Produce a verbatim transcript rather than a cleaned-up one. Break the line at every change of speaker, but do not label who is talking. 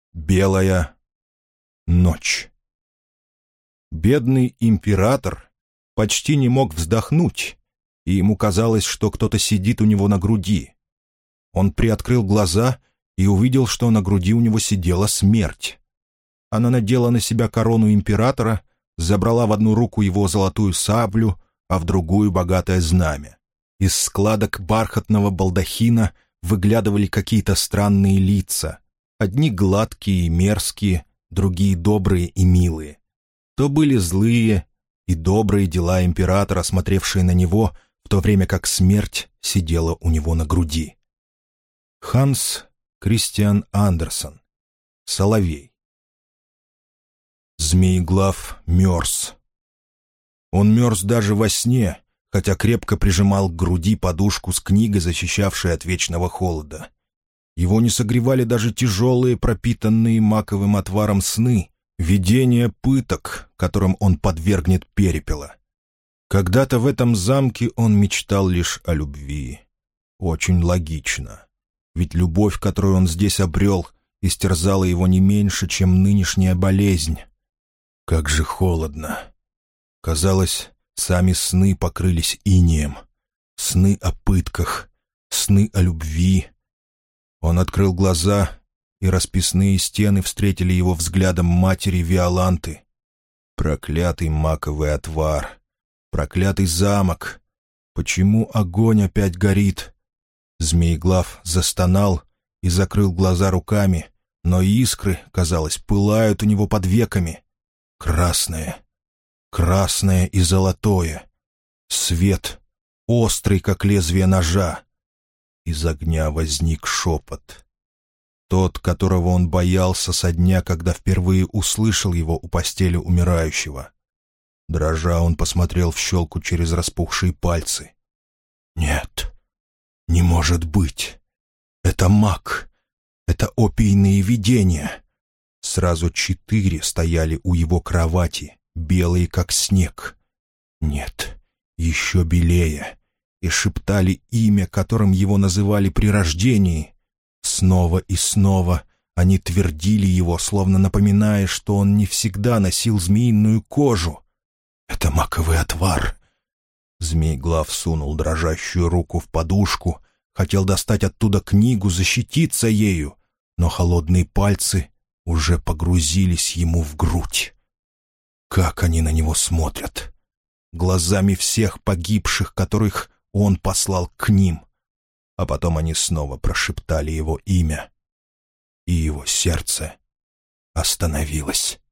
Белая ночь. Бедный император почти не мог вздохнуть, и ему казалось, что кто-то сидит у него на груди. Он приоткрыл глаза и увидел, что на груди у него сидела смерть. Она надела на себя корону императора, забрала в одну руку его золотую саблю, а в другую — богатое знамя. Из складок бархатного балдахина выглядывали какие-то странные лица. Одни гладкие и мерзкие, другие добрые и милые. То были злые и добрые дела императора, смотревшие на него, в то время как смерть сидела у него на груди. Ханс Кристиан Андерсен. Соловей. Змееглав мерз. Он мерз даже во сне, хотя крепко прижимал к груди подушку с книгой, защищавшей от вечного холода. Его не согревали даже тяжелые, пропитанные маковым отваром сны, видения пыток, которым он подвергнет перепела. Когда-то в этом замке он мечтал лишь о любви. Очень логично. Ведь любовь, которую он здесь обрел, истерзала его не меньше, чем нынешняя болезнь. Как же холодно. Казалось, сами сны покрылись инеем. Сны о пытках, сны о любви. Он открыл глаза, и расписные стены встретили его взглядом матери Виоланты. Проклятый маковый отвар, проклятый замок. Почему огонь опять горит? Змееглав застонал и закрыл глаза руками, но искры, казалось, пылают у него под веками. Красное, красное и золотое. Свет, острый, как лезвие ножа. Из огня возник шепот. Тот, которого он боялся со дня, когда впервые услышал его у постели умирающего. Дрожа, он посмотрел в щелку через распухшие пальцы. «Нет, не может быть. Это маг. Это опийные видения». Сразу четыре стояли у его кровати, белые, как снег. Нет, еще белее. И шептали имя, которым его называли при рождении. Снова и снова они твердили его, словно напоминая, что он не всегда носил змеиную кожу. «Это маковый отвар». Змееглав сунул дрожащую руку в подушку, хотел достать оттуда книгу, защититься ею, но холодные пальцы уже погрузились ему в грудь. Как они на него смотрят! Глазами всех погибших, которых он послал к ним. А потом они снова прошептали его имя, и его сердце остановилось.